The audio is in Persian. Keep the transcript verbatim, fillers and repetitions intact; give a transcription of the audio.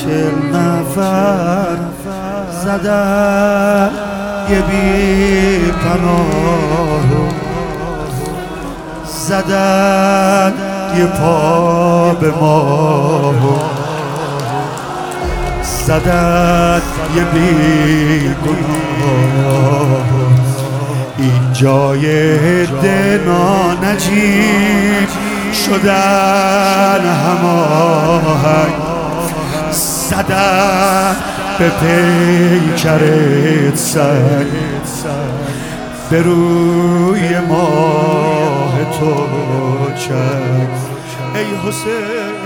چل نفر زدن یه بی پناهو، زدن یه پا به ماهو، زدن یه بی گناهو. این جای دنا نجیب شدن هماهنگ، زدن به پیکرت سنگ، به روی ماه تو چنگ. ای حسین